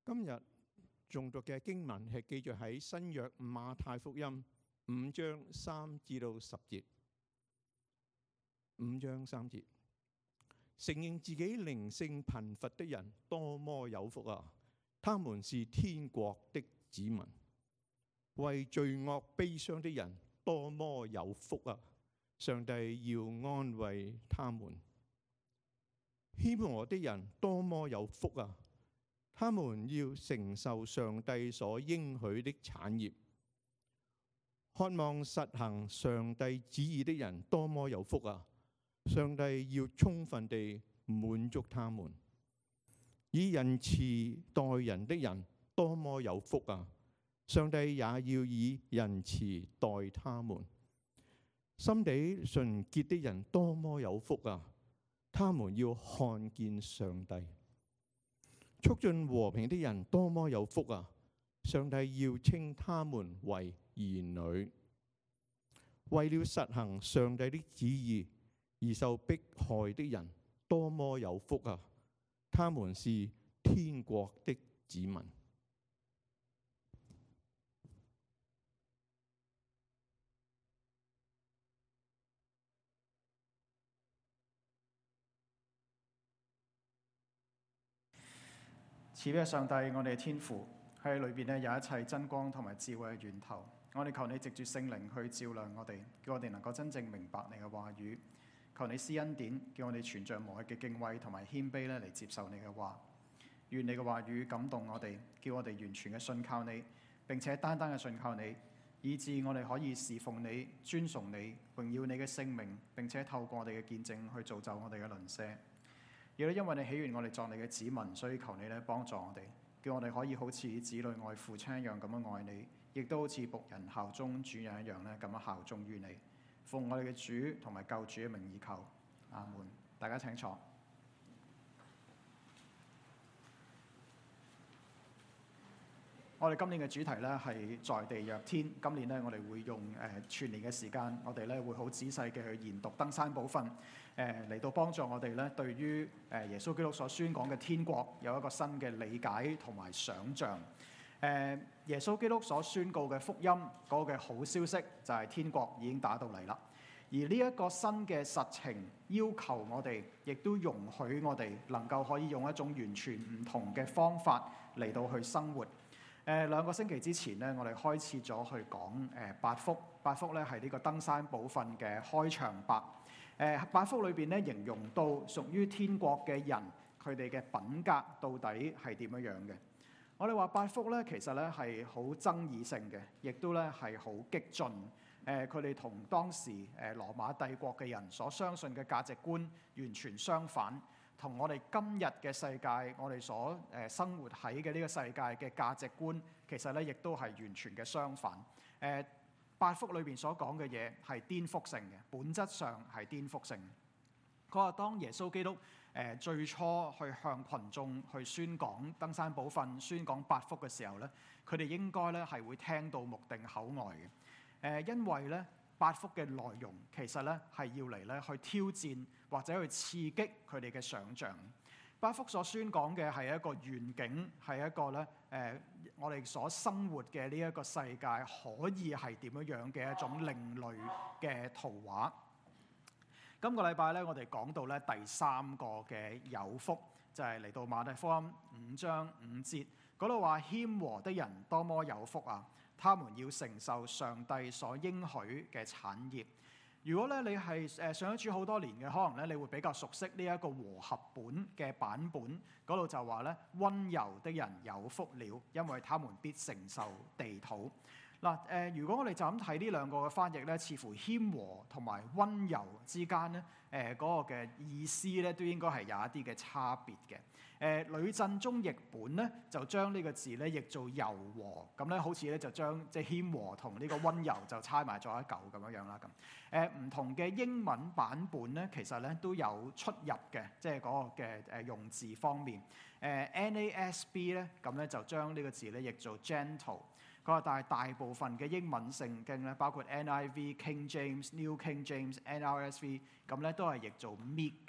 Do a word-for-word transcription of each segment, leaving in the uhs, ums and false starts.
今日誦讀嘅經文係記載喺新約馬太福音五章三至到十節。五章三節，承認自己靈性貧乏的人多麼有福啊！他們是天國的子民。為罪惡悲傷的人多麼有福啊！上帝要安慰他們。謙和的人多麼有福啊！他們要承受上帝所應許的產業。渴望實行上帝旨意的人多麼有福啊！上帝要充分地滿足他們。以仁慈待人的人多麼有福啊！上帝也要以仁慈待他們。心地純潔的人多麼有福啊！他們要看見上帝。促進和平的人多麼有福啊！上帝要稱他們為兒女。為了實行上帝的旨意而受迫害的人多麼有福啊！他們是天國的子民。 慈悲嘅上帝，我哋嘅天父喺裏邊咧有一切真光同埋智慧嘅源頭。我哋求你藉住聖靈去照亮我哋，叫我哋能夠真正明白你嘅話語。求你施恩典，叫我哋存着無畏嘅敬畏同埋謙卑咧嚟接受你嘅話。願你嘅話語感動我哋，叫我哋完全嘅信靠你，並且單單嘅信靠你，以致我哋可以侍奉你、尊崇你、榮耀你嘅聖名，並且透過我哋嘅見證去造就我哋嘅鄰舍。亦都因為你喜悅我哋作你嘅子民，所以求你咧幫助我哋，叫我哋可以好似子女愛父親一樣咁樣愛你，亦都好似僕人效忠主人一樣咧咁樣效忠於你。奉我哋嘅主同埋救主嘅名義求，阿門。大家請坐。我哋今年嘅主題咧係在地若天。今年咧我哋會用誒、呃、全年嘅時間，我哋咧會好仔細嘅去研讀登山寶訓，誒、呃、嚟到幫助我哋咧對於誒耶穌基督所宣講嘅天國有一個新嘅理解同埋想像。誒、呃、耶穌基督所宣告嘅福音嗰個嘅好消息就係天國已經打到嚟啦。而呢一個新嘅實情要求我哋，亦都容許我哋能夠可以用一種完全唔同嘅方法嚟到去生活。誒、呃、兩個星期之前咧，我哋開始咗去講誒、呃、八福。八福咧係呢個登山寶訓嘅開場白。誒、呃、八福裏邊咧形容到屬於天國嘅人，佢哋嘅品格到底係點樣樣嘅？我哋話八福咧，其實咧係好爭議性嘅，亦都咧係好激進。誒佢哋同當時誒、呃、羅馬帝國嘅人所相信嘅價值觀完全相反。同我哋今日嘅世界，我哋所誒、呃、生活喺嘅呢個世界嘅價值觀，其實咧亦都係完全嘅相反。誒、呃、八福裏邊所講嘅嘢係顛覆性嘅，本質上係顛覆性。佢話當耶穌基督誒、呃、最初去向群眾去宣講登山寶訓、宣講八福嘅時候咧，佢哋應該咧係會聽到目定口呆嘅。誒、呃、因為咧。八福嘅內容其實咧係要嚟咧去挑戰或者去刺激佢哋嘅想像。八福所宣講嘅係一個願景，係一個咧誒、呃、我哋所生活嘅呢一個世界可以係點樣樣嘅一種另類嘅圖畫。今個禮拜咧，我哋講到咧第三個嘅有福，就係、是、嚟到馬太福音五章五節嗰度話：謙和的人多麼有福啊！他們要承受上帝所應許嘅產業。如果咧你係誒上咗主好多年嘅，可能咧你會比較熟悉呢一個和合本嘅版本，嗰度就話咧溫柔的人有福了，因為他們必承受地土。嗱誒，如果我哋就咁睇呢兩個嘅翻譯咧，似乎謙和同埋溫柔之間咧誒嗰個嘅意思咧都應該係有一啲嘅差別嘅。誒呂振中譯本咧就將呢個字咧譯做柔和，咁咧好似咧就將即係謙和同呢個溫柔就猜埋咗一嚿咁樣樣啦咁。誒唔同嘅英文版本咧，其實咧都有出入嘅，即係嗰個嘅誒用字方面。誒 N A S B 咧咁咧就將呢個字咧譯做 gentle。佢話但係大部分嘅英文聖經咧，包括 N I V、King James、New King James、N R S V， 咁咧都係譯做 meek。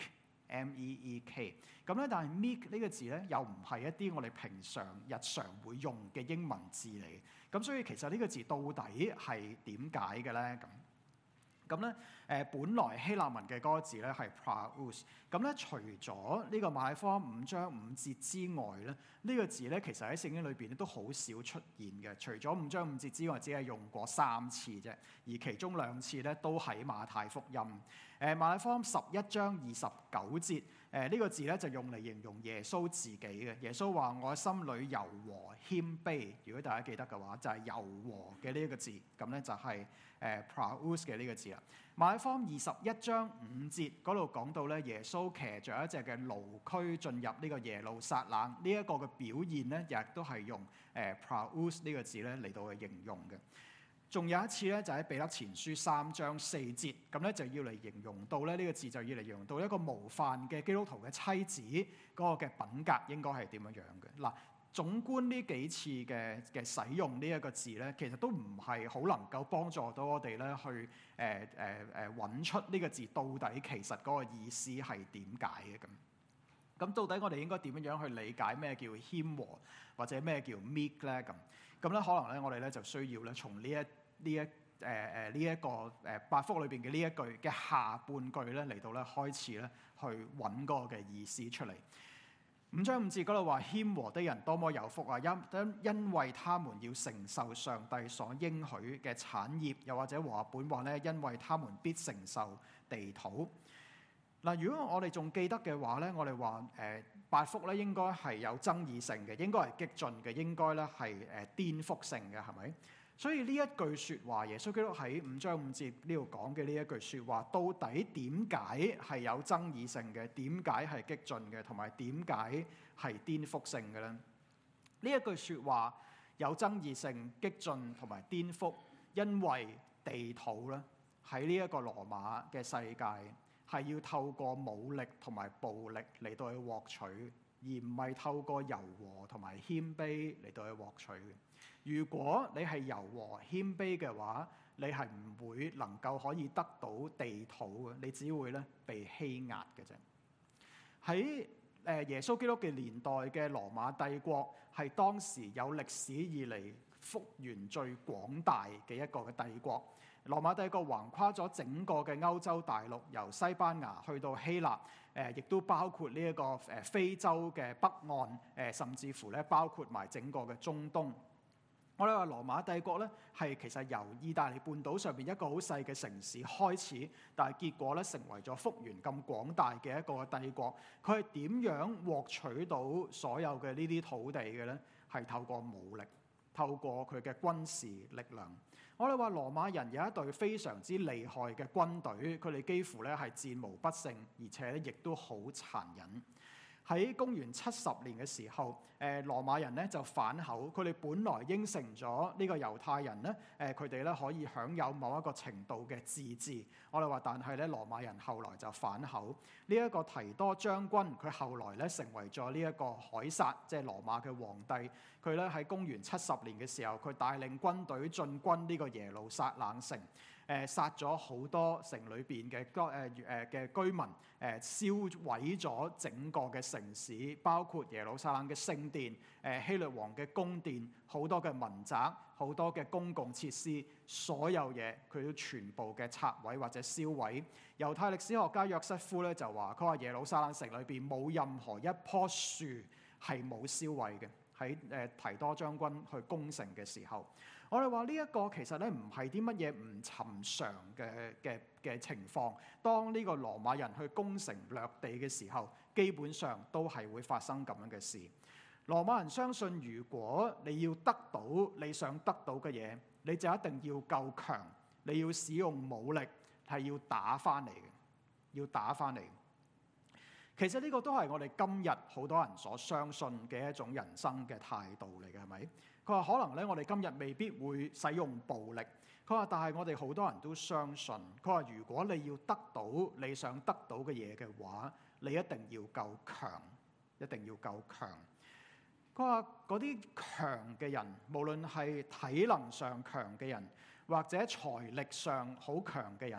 M E E K。咁咧，但係 meek 呢個字咧，又唔係一啲我哋平常日常會用嘅英文字嚟。咁所以其實呢個字到底係點解嘅咧？咁咁咧，誒本來希臘文嘅嗰個字咧係 praus。咁咧，除咗呢個馬太福音五章五節之外咧，呢個字咧其實喺聖經裏邊咧都好少出現嘅。除咗五章五節之外，只係用過三次啫，而其中兩次咧都喺馬太福音。誒馬太福音十一章二十九節，誒呢個字咧就用嚟形容耶穌自己嘅。耶穌話：我心裏柔和謙卑。如果大家記得嘅話，就係、是、柔和嘅呢一個字，咁咧就係誒 praus 嘅呢個字啦。馬太福音二十一章五節嗰度講到咧，耶穌騎著一隻嘅驢駒進入呢個耶路撒冷，呢、這、一個嘅表現咧，亦都係用誒 praus 呢個字咧嚟到去形容嘅。仲有一次咧，就喺彼得前書三章四節，咁咧就要嚟形容到咧呢個字就要嚟形容到一個模範嘅基督徒嘅妻子嗰個嘅品格應該係點樣樣嘅。嗱，總觀呢幾次嘅嘅使用呢一個字咧，其實都唔係好能夠幫助到我哋咧去誒誒誒揾出呢個字到底其實嗰個意思係點解嘅咁。咁到底我哋應該點樣樣去理解咩叫謙和或者咩叫 meek 咧？咁咁咧可能咧我哋咧就需要咧從呢一呢一誒誒呢一個誒八福裏邊嘅呢一句嘅下半句咧嚟到咧開始咧去揾嗰個嘅意思出嚟。五章五節嗰度話謙和的人多麼有福啊！因因為他們要承受上帝所應許嘅產業，又或者和合本話咧，因為他們必承受地土。嗱，如果我哋仲記得嘅話咧，我哋話誒八福咧應該係有爭議性嘅，應該係激進嘅，應該咧係誒顛覆性嘅，係咪？所以呢一句説話，耶穌基督喺五章五節呢度講嘅呢一句説話，到底點解係有爭議性嘅？點解係激進嘅？同埋點解係顛覆性嘅咧？呢一句説話有爭議性、激進同埋顛覆，因為地土咧喺呢一個羅馬嘅世界係要透過武力同埋暴力嚟到去獲取，而唔係透過柔和同埋謙卑嚟到去獲取嘅。如果你係柔和謙卑嘅話，你係唔會能夠可以得到地土嘅，你只會咧被欺壓嘅啫。喺誒耶穌基督嘅年代嘅羅馬帝國係當時有歷史以嚟幅員最廣大嘅一個嘅帝國。羅馬帝國橫跨咗整個嘅歐洲大陸，由西班牙去到希臘，誒亦都包括呢一個誒非洲嘅北岸，誒甚至乎咧包括埋整個嘅中東。我哋話羅馬帝國咧係其實由意大利半島上邊一個好細嘅城市開始，但係結果咧成為咗幅員咁廣大嘅一個帝國。佢係點樣獲取到所有嘅呢啲土地嘅咧？係透過武力，透過佢嘅軍事力量。我哋話羅馬人有一隊非常之厲害嘅軍隊，佢哋幾乎咧係戰無不勝，而且咧亦都好殘忍。喺公元七十年嘅時候，誒羅馬人咧就反口，佢哋本來應承咗呢個猶太人咧，誒佢哋咧可以享有某一個程度嘅自治。我哋話，但係咧羅馬人後來就反口。呢、這、一個提多將軍，佢後來咧成為咗呢一個凱撒，即係羅馬嘅皇帝。佢咧喺公元七十年嘅時候，佢帶領軍隊進軍呢個耶路撒冷城。誒殺咗好多城裏邊嘅居誒誒嘅居民，誒燒毀咗整個嘅城市，包括耶路撒冷嘅聖殿、誒希律王嘅宮殿、好多嘅民宅、好多嘅公共設施，所有嘢佢都全部嘅拆毀或者燒毀。猶太歷史學家約瑟夫咧就話：佢話耶路撒冷城裏邊冇任何一棵樹係冇燒毀嘅。喺誒提多將軍去攻城嘅時候，我哋話呢一個其實咧唔係啲乜嘢唔尋常嘅嘅嘅情況。當呢個羅馬人去攻城掠地嘅時候，基本上都係會發生咁樣嘅事。羅馬人相信，如果你要得到你想得到嘅嘢，你就一定要夠強，你要使用武力，係要打翻嚟嘅，要打翻嚟。其實呢個都係我哋今日好多人所相信嘅一種人生嘅態度嚟嘅，係咪？佢話可能咧，我哋今日未必會使用暴力。佢話，但係我哋好多人都相信。佢話，如果你要得到你想得到嘅嘢嘅話，你一定要夠強，一定要夠強。佢話嗰啲強嘅人，無論係體能上強嘅人，或者財力上好強嘅人，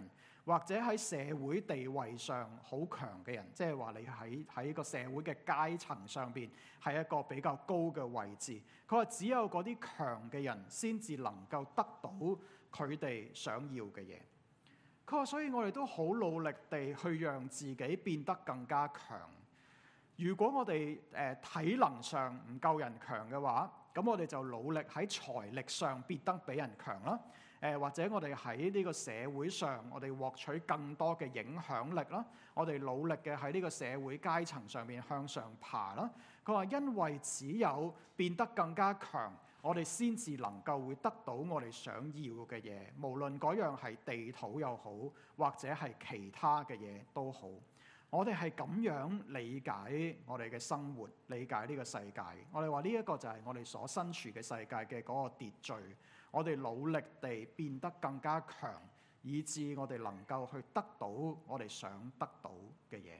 或者喺社會地位上好強嘅人，即係話你喺喺個社會嘅階層上邊係一個比較高嘅位置。佢話只有嗰啲強嘅人先至能夠得到佢哋想要嘅嘢。佢話所以我哋都好努力地去讓自己變得更加強。如果我哋誒、呃、體能上唔夠人強嘅話，咁我哋就努力喺財力上變得比人強啦。誒、呃、或者我哋喺呢個社會上，我哋獲取更多嘅影響力啦。我哋努力嘅喺呢個社會階層上面向上爬啦。佢話因為只有變得更加強，我哋先至能夠會得到我哋想要嘅嘢，無論嗰樣係地土又好，或者係其他嘅嘢都好。我哋係咁樣理解我哋嘅生活，理解呢個世界。我哋話呢一個就係我哋所身處嘅世界嘅嗰個秩序。我哋努力地變得更加強，以致我哋能夠去得到我哋想得到嘅嘢。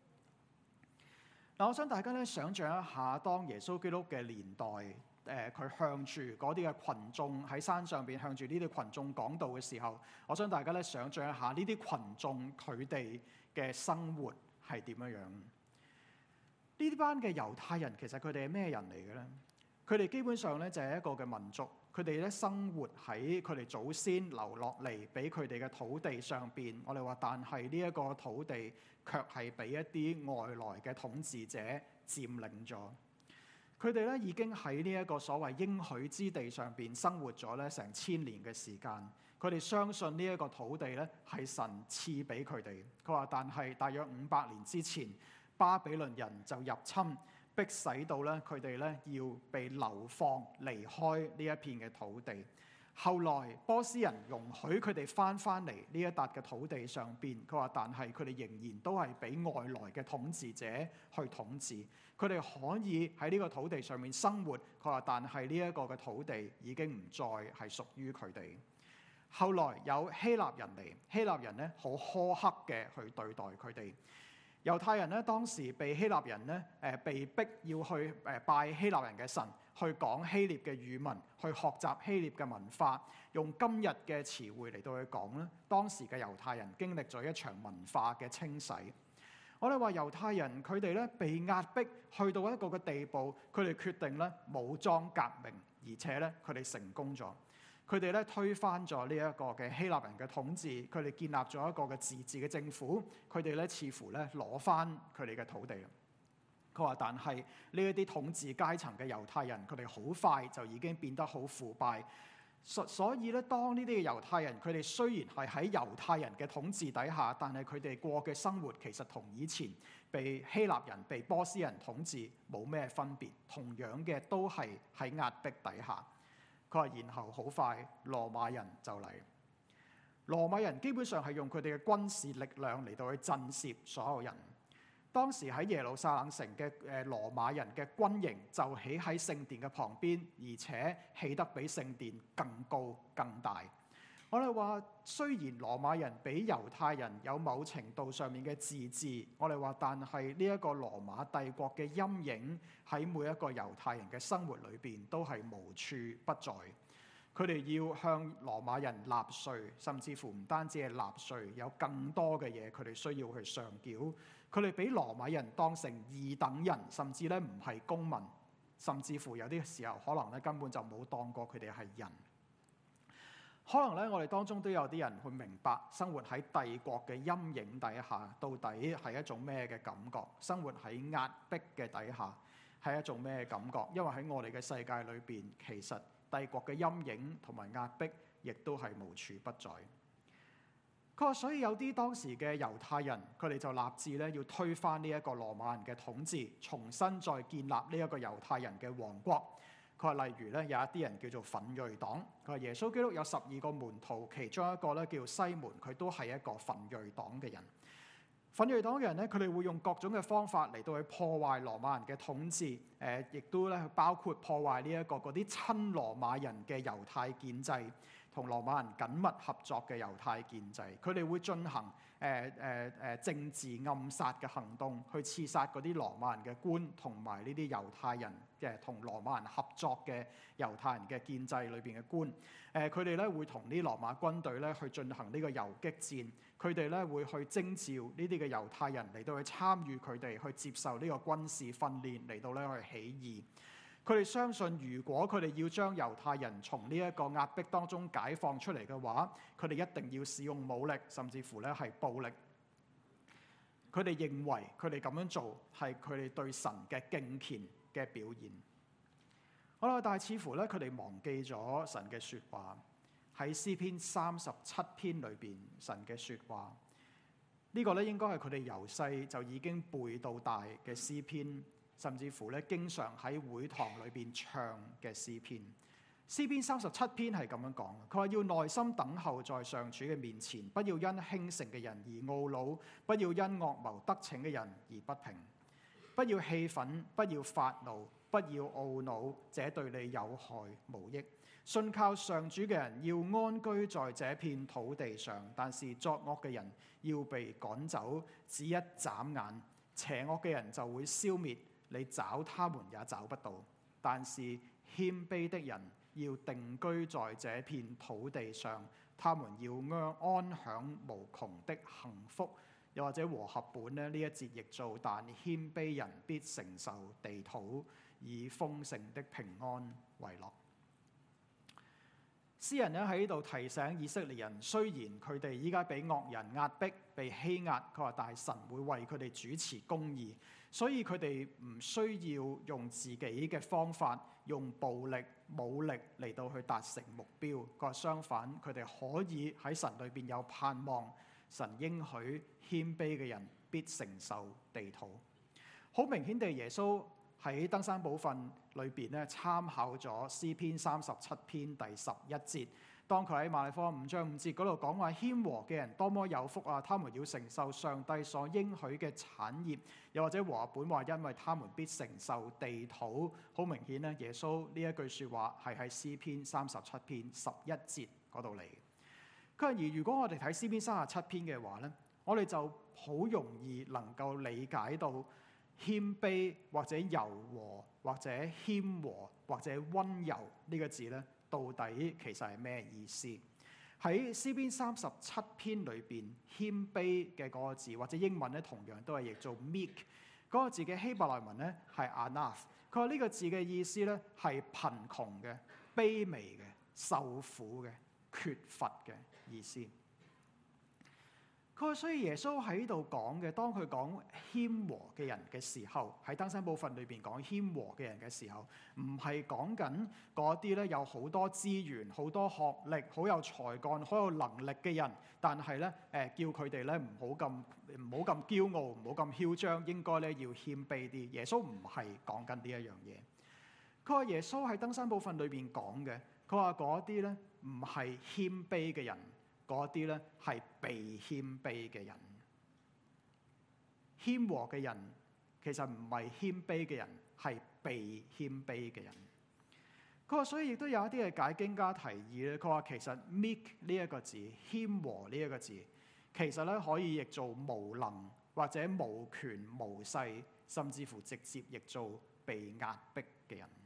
嗱，我想大家咧想像一下，當耶穌基督嘅年代，誒、呃、佢向住嗰啲嘅群眾喺山上邊向住呢啲群眾講道嘅時候，我想大家咧想像一下呢啲群眾佢哋嘅生活係點樣樣？呢班嘅猶太人其實佢哋係咩人嚟嘅咧？佢哋基本上咧就係一個嘅民族。佢哋咧生活喺佢哋祖先留落嚟俾佢哋嘅土地上邊，我哋話，但係呢一個土地卻係俾一啲外來嘅統治者佔領咗。佢哋咧已經喺呢一個所謂應許之地上邊生活咗咧成千年嘅時間。佢哋相信呢一個土地咧係神賜俾佢哋。佢話，但係大約五百年之前，巴比倫人就入侵。迫使到咧，佢哋咧要被流放離開呢一片嘅土地。後來波斯人容許佢哋翻翻嚟呢一笪嘅土地上邊。佢話，但係佢哋仍然都係俾外來嘅統治者去統治。佢哋可以喺呢個土地上面生活。佢話，但係呢一個嘅土地已經唔再係屬於佢哋。後來有希臘人嚟，希臘人咧好苛刻嘅去對待佢哋。猶太人咧當時被希臘人咧誒被逼要去誒拜希臘人嘅神，去講希臘嘅語文，去學習希臘嘅文化，用今日嘅詞彙嚟到去講咧。當時嘅猶太人經歷咗一場文化嘅清洗。我哋話猶太人佢哋咧被壓迫去到一個嘅地步，佢哋決定咧武裝革命，而且咧佢哋成功咗。佢哋咧推翻咗呢一個嘅希臘人嘅統治，佢哋建立咗一個嘅自治嘅政府，佢哋咧似乎咧攞翻佢哋嘅土地。佢話，但係呢一啲統治階層嘅猶太人，佢哋好快就已經變得好腐敗。所所以咧，當呢啲嘅猶太人，佢哋雖然係喺猶太人嘅統治底下，但係佢哋過嘅生活其實同以前被希臘人、被波斯人統治冇咩分別，同樣嘅都係喺壓迫底下。佢話，然後好快羅馬人就嚟。羅馬人基本上係用佢哋嘅軍事力量嚟到去震懾所有人。當時喺耶路撒冷城嘅誒羅馬人嘅軍營就起喺聖殿嘅旁邊，而且起得比聖殿更高更大。我哋話，雖然羅馬人比猶太人有某程度上面嘅自治，我哋話，但係呢一個羅馬帝國嘅陰影喺每一個猶太人嘅生活裏邊都係無處不在。佢哋要向羅馬人納稅，甚至乎唔單止係納稅，有更多嘅嘢佢哋需要去上繳。佢哋俾羅馬人當成二等人，甚至咧唔係公民，甚至乎有啲時候可能咧根本就冇當過佢哋係人。可能咧，我哋當中都有啲人會明白生活喺帝國嘅陰影底下，到底係一種咩嘅感覺？生活喺壓迫嘅底下係一種咩感覺？因為喺我哋嘅世界裏邊，其實帝國嘅陰影同埋壓迫，亦都係無處不在。佢話，所以有啲當時嘅猶太人，佢哋就立志咧要推翻呢一個羅馬人嘅統治，重新再建立呢一個猶太人嘅王國。佢話，例如咧有一啲人叫做奮銳黨。佢話耶穌基督有十二個門徒，其中一個咧叫西門，佢都係一個奮銳黨嘅人。奮銳黨嘅人咧，佢哋會用各種嘅方法嚟到去破壞羅馬人嘅統治，誒，亦都咧包括破壞呢一個嗰啲親羅馬人嘅猶太建制， 同羅馬人緊密合作嘅猶太建制，佢哋會進行誒誒誒政治暗殺嘅行動，去刺殺嗰啲羅馬人嘅官同埋呢啲猶太人嘅同羅馬人合作嘅猶太人嘅建制裏邊嘅官。誒佢哋咧會同啲羅馬軍隊咧去進行呢個游擊戰，佢哋咧會去徵召呢啲嘅猶太人嚟到去參與佢哋去接受呢個軍事訓練，嚟到咧去起義。佢哋相信，如果佢哋要將猶太人從呢一個壓迫當中解放出嚟嘅話，佢哋一定要使用武力，甚至乎咧係暴力。佢哋認為佢哋咁樣做係佢哋對神嘅敬虔嘅表現。好啦，但係似乎咧佢哋忘記咗神嘅説話，喺詩篇三十七篇裏邊神嘅説話。呢、這個咧應該係佢哋由細就已經背到大嘅詩篇。甚至乎咧，經常喺會堂裏邊唱嘅詩篇。詩篇三十七篇係咁樣講，佢話要耐心等候在上主嘅面前，不要因興盛嘅人而懊惱，不要因惡謀得逞嘅人而不平，不要氣憤，不要發怒，不要懊惱，這對你有害無益。信靠上主嘅人要安居在這片土地上，但是作惡嘅人要被趕走，只一眨眼，邪惡嘅人就會消滅。你找他們也找不到，但是謙卑的人要定居在這片土地上，他們要安享無窮的幸福。又或者和合本呢，呢一節譯做：但謙卑人必承受地土，以豐盛的平安為樂。詩人咧喺呢度提醒以色列人，雖然佢哋依家俾惡人壓迫、被欺壓，佢話但係神會為佢哋主持公義。所以佢哋唔需要用自己嘅方法，用暴力、武力嚟到去達成目標。佢話相反，佢哋可以喺神裏邊有盼望。神應許謙卑嘅人必承受地土。好明顯地，耶穌喺登山寶訓裏邊咧參考咗詩篇三十七篇第十一節。當佢喺馬利科五章五節嗰度講話，謙和嘅人多麼有福啊！他們要承受上帝所應許嘅產業。又或者和合本話，因為他們必承受地土。好明顯咧，耶穌呢一句説話係喺詩篇三十七篇十一節嗰度嚟。佢話而如果我哋睇詩篇三十七篇嘅話咧，我哋就好容易能夠理解到謙卑或者柔和或者謙和或者溫柔呢個字咧，到底其實係咩意思？喺詩篇三十七篇裏邊，謙卑嘅嗰個字或者英文咧，同樣都係譯做 meek 嗰個字嘅希伯來文咧係 anaf。佢話呢個字嘅意思咧係貧窮嘅、卑微嘅、受苦嘅、缺乏嘅意思。佢話所以耶穌喺度講嘅，當佢講謙和嘅人嘅時候，喺登山寶訓裏邊講謙和嘅人嘅時候，唔係講緊嗰啲咧有好多資源、好多學歷、好有才幹、好有能力嘅人，但係咧誒叫佢哋咧唔好咁唔好咁驕傲，唔好咁囂張，應該咧要謙卑啲。耶穌唔係講緊呢一樣嘢。佢話耶穌喺登山寶訓裏邊講嘅，佢話嗰啲咧唔係謙卑嘅人。嗰啲咧係被謙卑嘅人，謙和嘅人其實唔係謙卑嘅人，係被謙卑嘅人。佢話所以亦都有一啲嘅解經家提議咧，佢話其實 meek 呢一個字，謙和呢一個字，其實咧可以譯做無能或者無權無勢，甚至乎直接譯做被壓迫嘅人。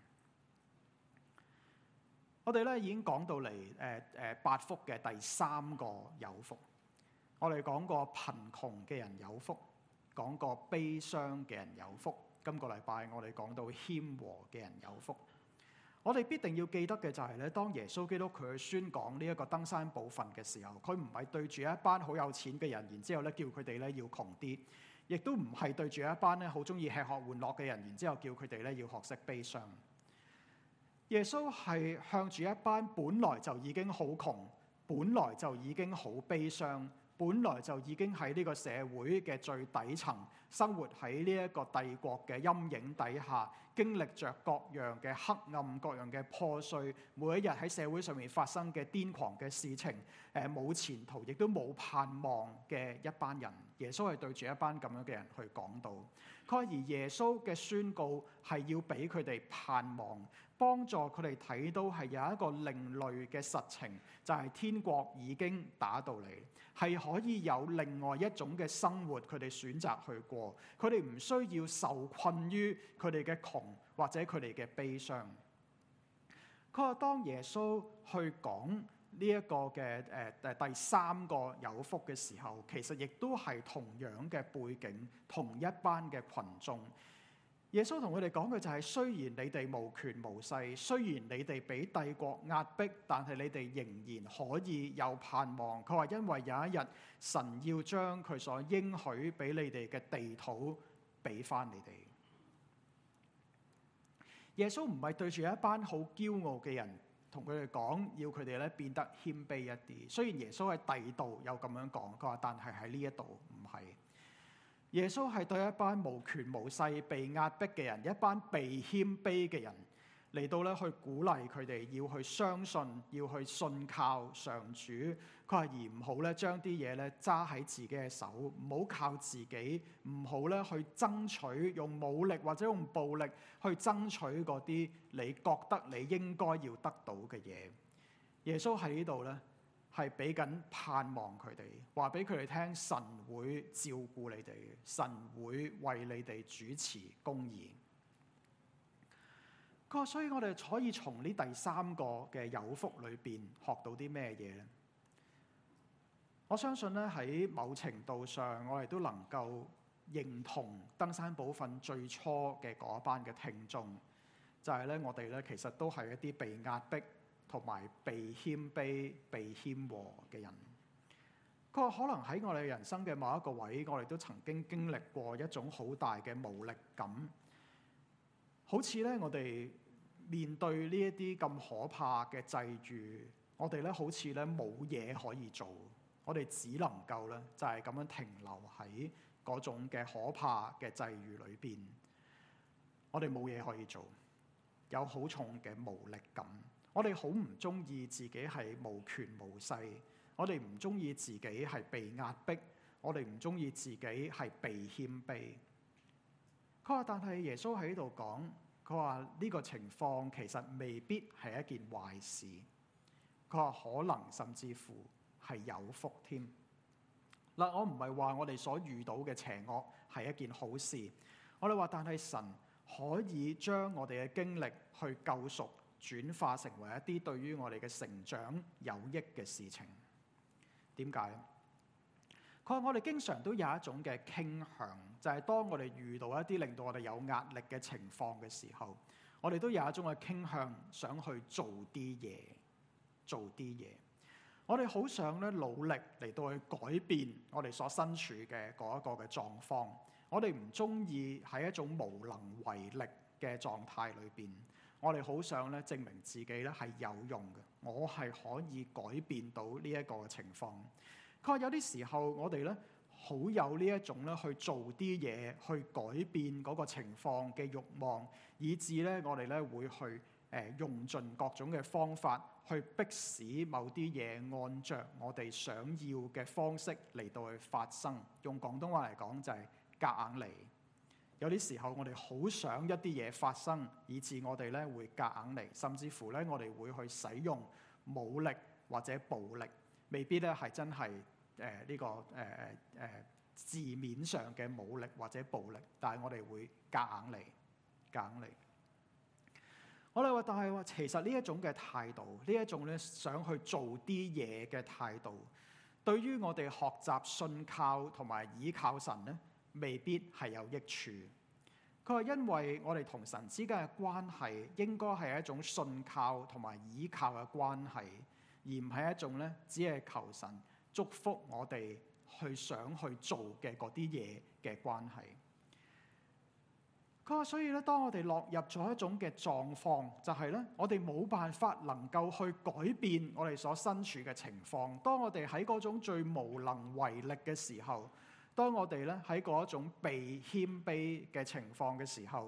我哋咧已經講到嚟誒誒八福嘅第三個有福。我哋講過貧窮嘅人有福，講過悲傷嘅人有福。今個禮拜我哋講到謙和嘅人有福。我哋必定要記得嘅就係咧，當耶穌基督佢去宣講呢一個登山寶訓嘅時候，佢唔係對住一班好有錢嘅人，然之後咧叫佢哋咧要窮啲，亦都唔係對住一班咧好中意吃喝玩樂嘅人，然之後叫佢哋咧要學識悲傷。耶穌係向住一班本來就已經好窮，本來就已經好悲傷，本來就已經喺呢個社會嘅最底層生活喺呢一個帝國嘅陰影底下， 經歷着各樣嘅黑暗、各樣嘅破碎，每一日喺社會上面發生嘅癲狂嘅事情，誒冇前途，亦都冇盼望嘅一班人。耶穌係對住一班咁樣嘅人去講道。佢話而耶穌嘅宣告係要俾佢哋盼望，幫助佢哋睇到係有一個另類嘅實情，就係天國已經打到嚟，係可以有另外一種嘅生活，佢哋選擇去過，佢哋唔需要受困於佢哋嘅窮或者佢哋嘅悲傷。佢話當耶穌去講呢一個嘅誒誒第三個有福嘅時候，其實亦都係同樣嘅背景，同一班嘅群眾。耶穌同佢哋講嘅就係：雖然你哋無權無勢，雖然你哋俾帝國壓迫，但係你哋仍然可以有盼望。佢話因為有一日神要將佢所應許俾你哋嘅地土俾翻你哋。耶穌唔係對住一班好驕傲嘅人同佢哋講，要佢哋咧變得謙卑一啲。雖然耶穌喺第度有咁樣講，佢話但係喺呢一度唔係。耶穌係對一班無權無勢、被壓迫嘅人，一班被謙卑嘅人嚟到咧去鼓勵佢哋要去相信，要去信靠上主。佢話而唔好咧將啲嘢咧揸喺自己嘅手，唔好靠自己，唔好咧去爭取用武力或者用暴力去爭取嗰啲你覺得你應該要得到嘅嘢。耶穌喺呢度咧係俾緊盼望佢哋，話俾佢哋聽神會照顧你哋，神會為你哋主持公義。佢話所以我哋可以從呢第三個嘅有福裏邊學到啲咩嘢咧？我相信咧喺某程度上，我哋都能夠認同登山寶訓最初嘅嗰一班嘅聽眾，就係咧我哋咧其實都係一啲被壓迫同埋被謙卑、被謙和嘅人。佢話可能喺我哋人生嘅某一個位，我哋都曾經經歷過一種好大嘅無力感，好似咧我哋面對呢一啲咁可怕嘅際遇，我哋咧好似咧冇嘢可以做，我哋只能夠咧就係咁樣停留喺嗰種嘅可怕嘅際遇裏邊，我哋冇嘢可以做，有好重嘅無力感。我哋好唔中意自己係無權無勢，我哋唔中意自己係被壓迫，我哋唔中意自己係被謙卑。佢話但係耶穌喺度講，佢話呢個情況其實未必係一件壞事。佢話可能甚至乎係有福添。嗱，我唔係話我哋所遇到嘅邪惡係一件好事，我哋話但係神可以將我哋嘅經歷去救贖，轉化成為一啲對於我哋嘅成長有益嘅事情。點解？佢話我哋經常都有一種嘅傾向，就係當我哋遇到一啲令到我哋有壓力嘅情況嘅時候，我哋都有一種嘅傾向，想去做啲嘢，做啲嘢。我哋好想咧努力嚟到去改變我哋所身處嘅嗰一個嘅狀況。我哋唔中意喺一種無能為力嘅狀態裏邊。我哋好想咧證明自己咧係有用嘅，我係可以改變到呢一個嘅情況。佢話有啲時候我哋咧好有呢一種咧去做啲嘢去改變嗰個情況嘅慾望，以致咧我哋咧會去誒、呃、用盡各種嘅方法去迫使某啲嘢按着我哋想要嘅方式嚟到去發生。用廣東話嚟講就係夾硬嚟。有啲時候我哋好想一啲嘢發生，以致我哋咧會夾硬嚟，甚至乎咧我哋會去使用武力或者暴力，未必咧係真係誒呢個誒誒誒字面上嘅武力或者暴力，但係我哋會夾硬嚟，夾硬嚟。我哋話，但係話其實呢一種嘅態度，呢一種咧想去做啲嘢嘅態度，對於我哋學習信靠同埋倚靠神咧，未必係有益處。佢話因為我哋同神之間嘅關係應該係一種信靠同埋倚靠嘅關係，而唔係一種咧只係求神祝福我哋去想去做嘅嗰啲嘢嘅關係。佢話所以咧，當我哋落入咗一種嘅狀況，就係咧我哋冇辦法能夠去改變我哋所身處嘅情況。當我哋喺嗰種最無能為力嘅時候，當我哋咧喺嗰種被謙卑嘅情況嘅時候，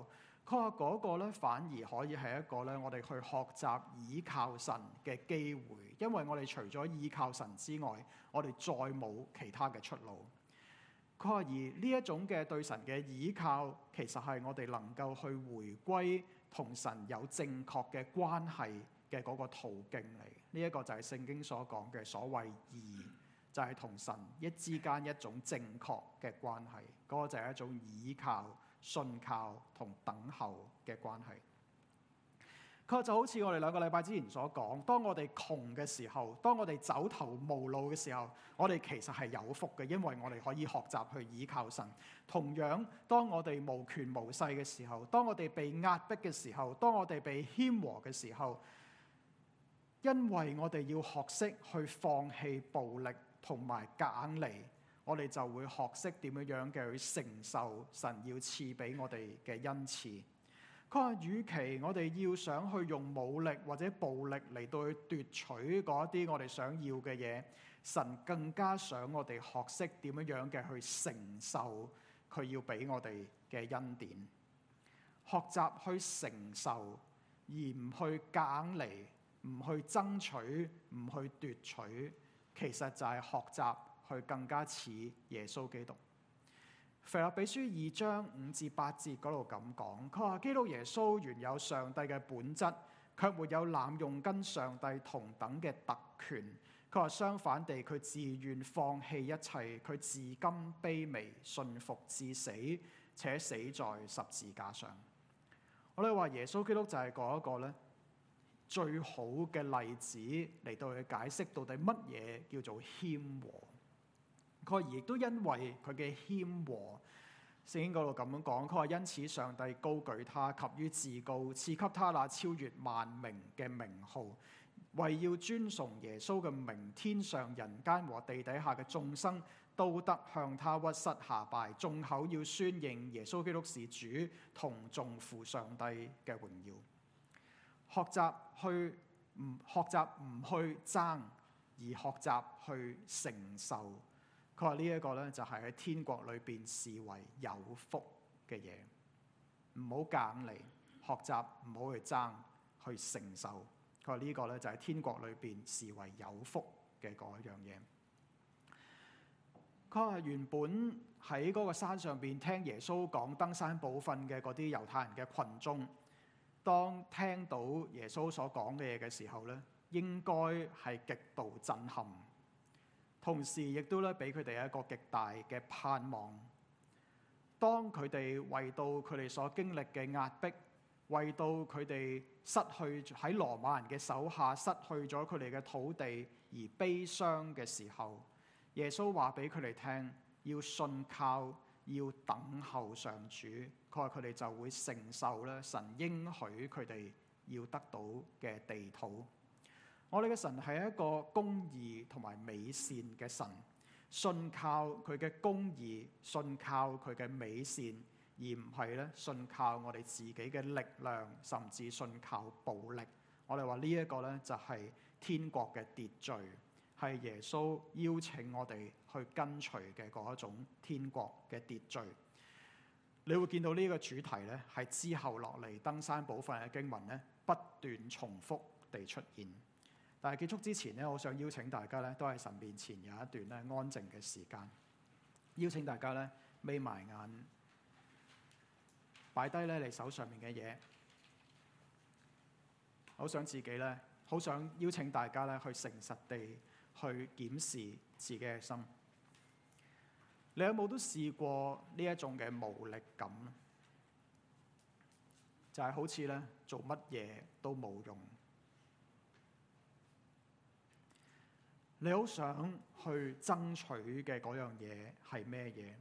佢話嗰個咧反而可以係一個咧我哋去學習倚靠神嘅機會，因為我哋除咗倚靠神之外，我哋再冇其他嘅出路。佢話而呢一種嘅對神嘅倚靠，其實係我哋能夠去回歸同神有正確嘅關係嘅嗰個途徑嚟。呢一個就係聖經所講嘅所謂義，就係同神一之間一種正確嘅關係。嗰個就係一種倚靠、信靠同等候嘅關係。佢就好似我哋兩個禮拜之前所講，當我哋窮嘅時候，當我哋走投無路嘅時候，我哋其實係有福嘅，因為我哋可以學習去倚靠神。同樣，當我哋無權無勢嘅時候，當我哋被壓迫嘅時候，當我哋被謙和嘅時候，因為我哋要學識去放棄暴力同埋夾硬嚟，我哋就會學識點樣樣嘅去承受神要賜俾我哋嘅恩賜。佢話：與其我哋要想去用武力或者暴力嚟到去奪取嗰啲我哋想要嘅嘢，神更加想我哋學識點樣樣嘅去承受佢要俾我哋嘅恩典，學習去承受而唔去夾硬嚟，唔去爭取，唔去奪取，其實就係學習去更加似耶穌基督。腓立比書二章五至八節嗰度咁講，佢話基督耶穌原有上帝嘅本質，卻沒有濫用跟上帝同等嘅特權。佢話相反地，佢自願放棄一切，佢至今卑微，順服至死，且死在十字架上。我哋話耶穌基督就係嗰一個咧最好嘅例子嚟到去解釋到底乜嘢叫做謙和。佢亦都因為佢嘅謙和，聖經嗰度咁樣講，佢話因此上帝高舉他，及於至高，賜給他那超越萬名嘅名號，為要尊崇耶穌嘅名，天上人間和地底下嘅眾生都得向他屈膝下拜，眾口要宣認耶穌基督是主，同眾父上帝嘅榮耀。學習去唔學習唔去爭，而學習去承受。佢話呢一個咧就係喺天國裏邊視為有福嘅嘢，唔好夾硬嚟，學習唔好去爭，去承受。佢話呢個咧就係天國裏邊視為有福嘅嗰一樣嘢。佢話原本喺嗰個山上邊聽耶穌講登山寶訓嘅嗰啲猶太人嘅群眾，當聽到耶穌所講嘅嘢嘅時候咧，應該係極度震撼。同時亦都咧俾佢哋一個極大嘅盼望。當佢哋為到佢哋所經歷嘅壓迫，為到佢哋失去喺羅馬人嘅手下失去咗佢哋嘅土地而悲傷嘅時候，耶穌話俾佢哋聽，要信靠，要等候上主。佢話佢哋就會承受咧神應許佢哋要得到嘅地土。我哋嘅神係一個公義同埋美善嘅神，信靠佢嘅公義，信靠佢嘅美善，而唔係咧信靠我哋自己嘅力量，甚至信靠暴力。我哋話呢一個咧就係天國嘅秩序，係耶穌邀請我哋去跟隨嘅嗰一種天國嘅秩序。你會見到呢個主題咧係之後落嚟登山寶訓嘅經文咧不斷重複地出現。但係結束之前咧，我想邀請大家咧，都喺神面前有一段咧安靜嘅時間。邀請大家咧眯埋眼，擺低咧你手上面嘅嘢。好想自己咧，好想邀請大家咧去誠實地去檢視自己嘅心。你有冇都試過呢一種嘅無力感？就係好似咧做乜嘢都冇用。你好想去爭取嘅嗰樣嘢係咩嘢？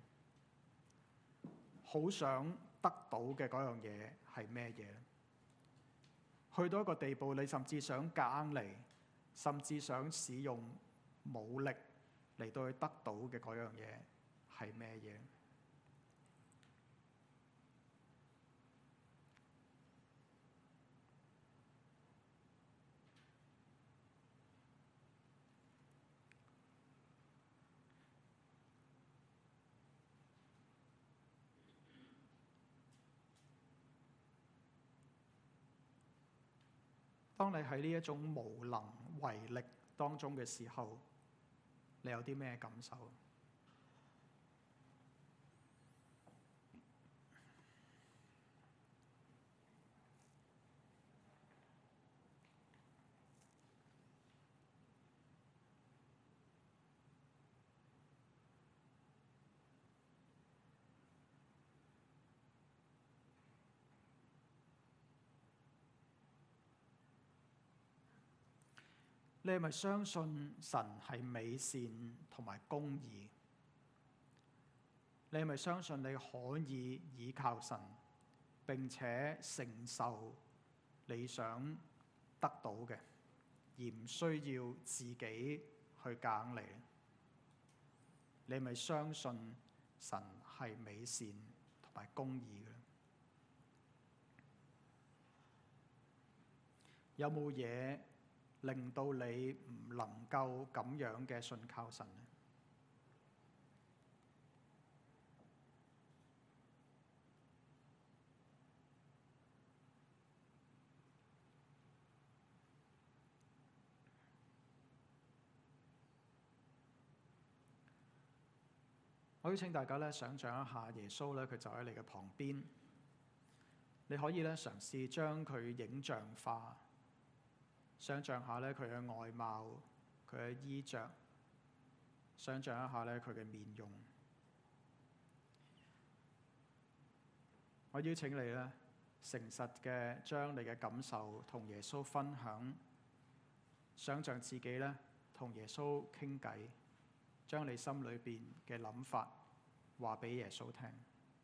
好想得到嘅嗰樣嘢係咩嘢？去到一個地步，你甚至想夾硬嚟，甚至想使用武力嚟到去得到嘅嗰樣嘢係咩嘢？ 當你喺呢一種無能為力當中嘅時候，你有啲咩感受？你係咪相信神係美善同埋公義？你係咪相信你可以倚靠神，並且承受你想得到嘅，而唔需要自己去夾硬嚟？你係咪相信神係美善同埋公義嘅？有冇嘢令到你唔能夠咁樣嘅信靠神呢？我邀請大家咧，想像一下耶穌咧，佢就喺你嘅旁邊。你可以咧嘗試將佢影像化，想像下咧佢嘅外貌、佢嘅衣着，想像一下咧佢嘅面容。我邀請你咧，誠實嘅將你嘅感受同耶穌分享，想像自己咧同耶穌傾偈。將你心裏邊嘅諗法話俾耶穌聽。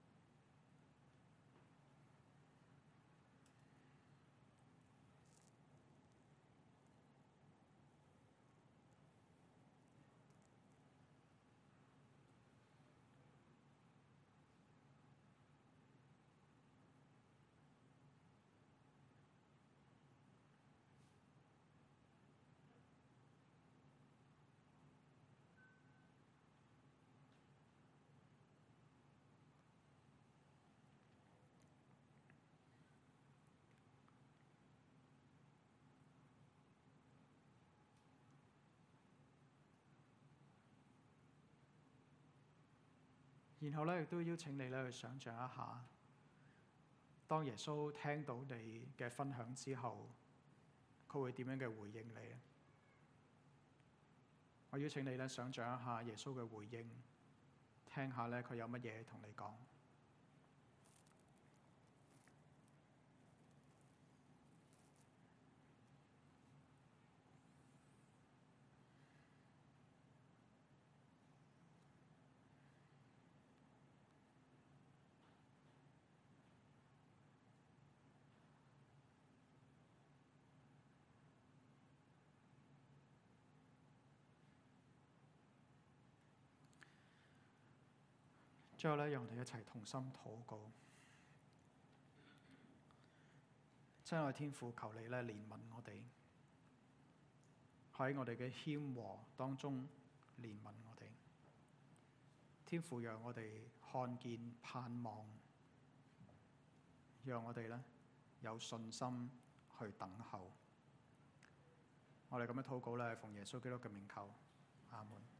然後咧，亦都邀請你咧去想像一下，當耶穌聽到你嘅分享之後，佢會點樣嘅回應你？我邀請你咧想像一下耶穌嘅回應，聽下咧佢有乜嘢同你講。最後咧，讓我哋一齊同心禱告。親愛天父，求你咧憐憫我哋，喺我哋嘅謙和當中憐憫我哋。天父，讓我哋看見盼望，讓我哋咧有信心去等候。我哋咁樣禱告咧，奉耶穌基督嘅名求，阿門。